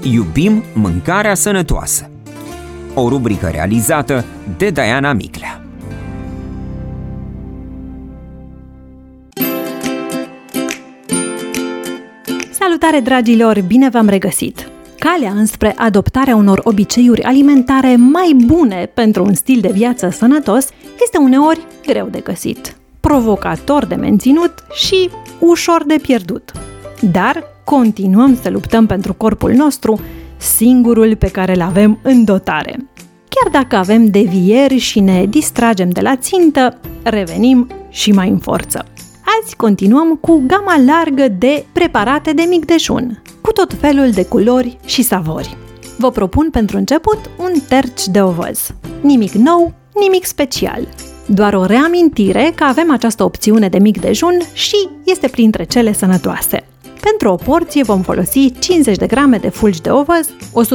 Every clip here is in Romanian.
Iubim mâncarea sănătoasă. O rubrică realizată de Diana Miclea. Salutare, dragilor! Bine v-am regăsit! Calea înspre adoptarea unor obiceiuri alimentare mai bune pentru un stil de viață sănătos este uneori greu de găsit, provocator de menținut și ușor de pierdut. Dar continuăm să luptăm pentru corpul nostru, singurul pe care îl avem în dotare. Chiar dacă avem devieri și ne distragem de la țintă, revenim și mai în forță. Azi continuăm cu gama largă de preparate de mic dejun, cu tot felul de culori și savori. Vă propun pentru început un terci de ovăz. Nimic nou, nimic special. Doar o reamintire că avem această opțiune de mic dejun și este printre cele sănătoase. Pentru o porție vom folosi 50 de grame de fulgi de ovăz,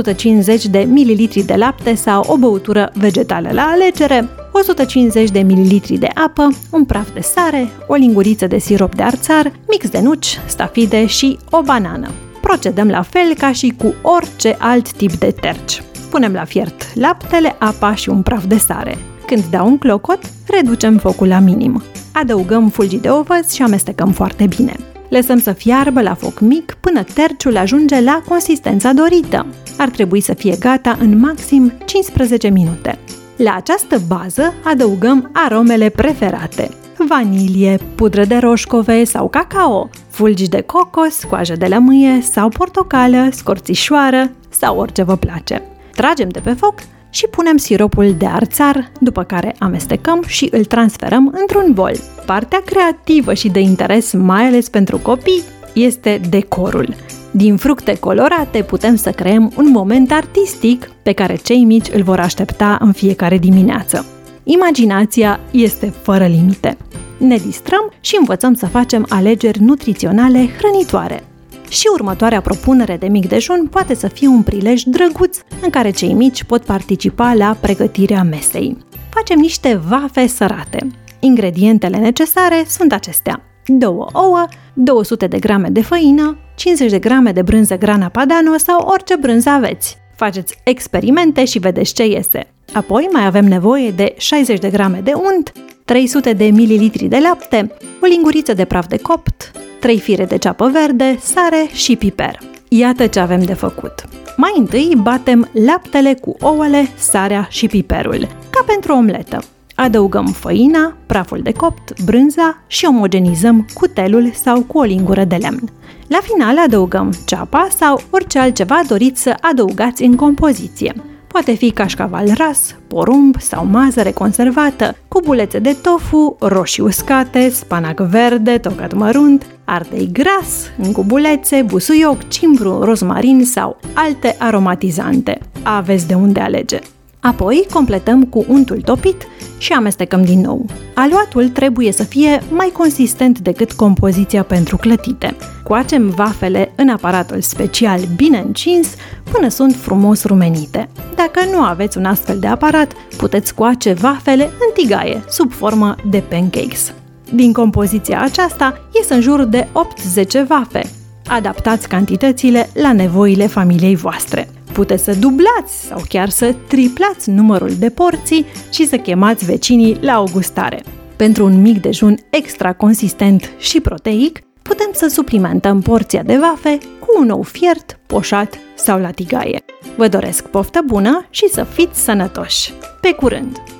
150 de mililitri de lapte sau o băutură vegetală la alegere, 150 de mililitri de apă, un praf de sare, o linguriță de sirop de arțar, mix de nuci, stafide și o banană. Procedăm la fel ca și cu orice alt tip de terci. Punem la fiert laptele, apa și un praf de sare. Când dau un clocot, reducem focul la minim. Adăugăm fulgii de ovăz și amestecăm foarte bine. Lăsăm să fiarbă la foc mic până terciul ajunge la consistența dorită. Ar trebui să fie gata în maxim 15 minute. La această bază adăugăm aromele preferate: vanilie, pudră de roșcove sau cacao, fulgi de cocos, coajă de lămâie sau portocală, scorțișoară sau orice vă place. Tragem de pe foc și punem siropul de arțar, după care amestecăm și îl transferăm într-un bol. Partea creativă și de interes, mai ales pentru copii, este decorul. Din fructe colorate putem să creăm un moment artistic pe care cei mici îl vor aștepta în fiecare dimineață. Imaginația este fără limite. Ne distrăm și învățăm să facem alegeri nutriționale hrănitoare. Și următoarea propunere de mic dejun poate să fie un prilej drăguț în care cei mici pot participa la pregătirea mesei. Facem niște vafe sărate. Ingredientele necesare sunt acestea: 2 ouă, 200 de grame de făină, 50 de grame de brânză Grana Padano sau orice brânză aveți. Faceți experimente și vedeți ce iese. Apoi mai avem nevoie de 60 de grame de unt, 300 de mililitri de lapte, o linguriță de praf de copt, 3 fire de ceapă verde, sare și piper. Iată ce avem de făcut. Mai întâi batem laptele cu ouăle, sarea și piperul, ca pentru o omletă. Adăugăm făina, praful de copt, brânza și omogenizăm cu telul sau cu o lingură de lemn. La final adăugăm ceapa sau orice altceva doriți să adăugați în compoziție. Poate fi cașcaval ras, porumb sau mazăre conservată, cubulețe de tofu, roșii uscate, spanac verde tocat mărunt, ardei gras în cubulețe, busuioc, cimbru, rozmarin sau alte aromatizante. Aveți de unde alege. Apoi completăm cu untul topit și amestecăm din nou. Aluatul trebuie să fie mai consistent decât compoziția pentru clătite. Coacem vafele în aparatul special bine încins până sunt frumos rumenite. Dacă nu aveți un astfel de aparat, puteți coace vafele în tigaie, sub formă de pancakes. Din compoziția aceasta ies în jur de 8-10 vafe. Adaptați cantitățile la nevoile familiei voastre. Puteți să dublați sau chiar să triplați numărul de porții și să chemați vecinii la o gustare. Pentru un mic dejun extra consistent și proteic, putem să suplimentăm porția de vafe cu un ou fiert, poșat sau la tigaie. Vă doresc poftă bună și să fiți sănătoși! Pe curând!